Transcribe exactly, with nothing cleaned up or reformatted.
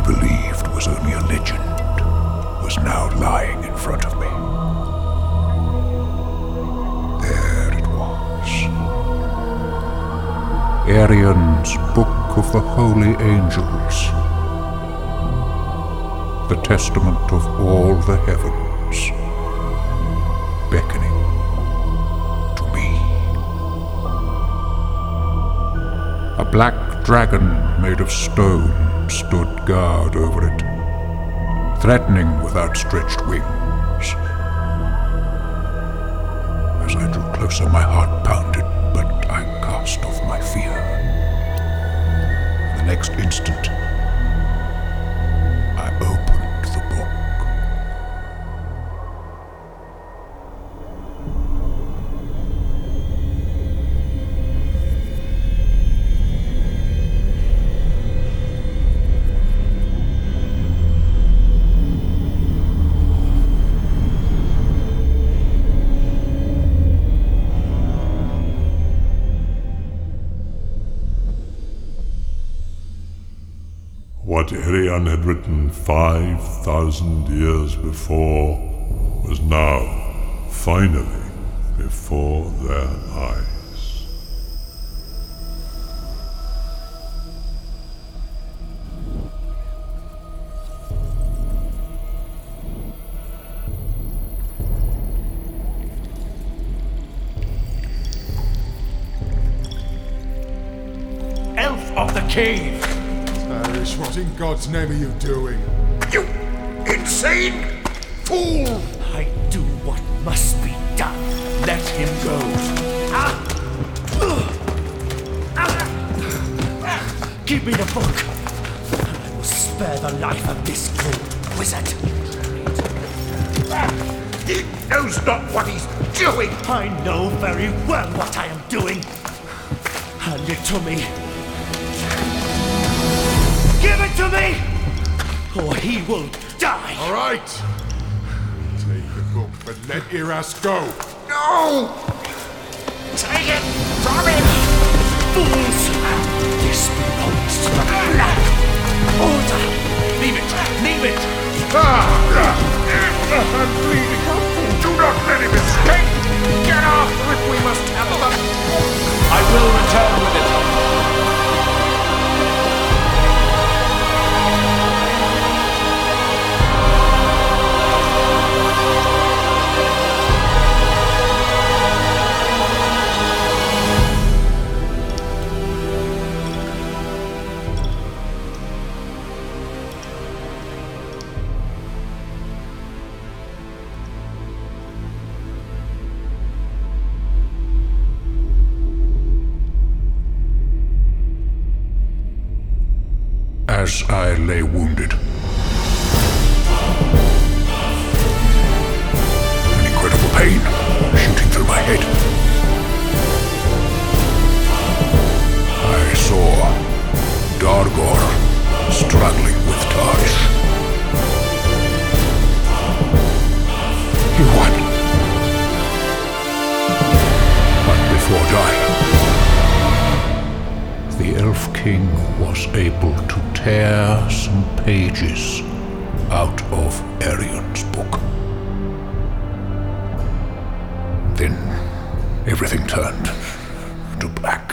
believed was only a legend was now lying in front of me. There it was. Arion's Book of the Holy Angels. The testament of all the heavens, beckoning to me. A black dragon made of stone stood guard over it, threatening with outstretched wings. As I drew closer, my heart pounded, but I cast off my fear. The next instant, I opened the book. What Arion had written five thousand years before was now, finally, before their eyes. Elf of the cave! Parrish, what in God's name are you doing? You insane fool! I do what must be done. Let him go. Ah! Ah! Give me the book, and I will spare the life of this cruel wizard. He knows not what he's doing! I know very well what I am doing. Hand it to me. Give it to me, or he will die. All right. Take the book, but let Iras go. No! Take it from him! Fools! This belongs to the Black Order. Leave it! Leave it! I'm bleeding. Do not let him escape! Get after it, we must have them! I will return with it. As I lay wounded, an incredible pain shooting through my head, I saw Dargor struggling with Tarsh. He won. But before dying, the Elf King was able to tear some pages out of Arion's book. Then everything turned to black.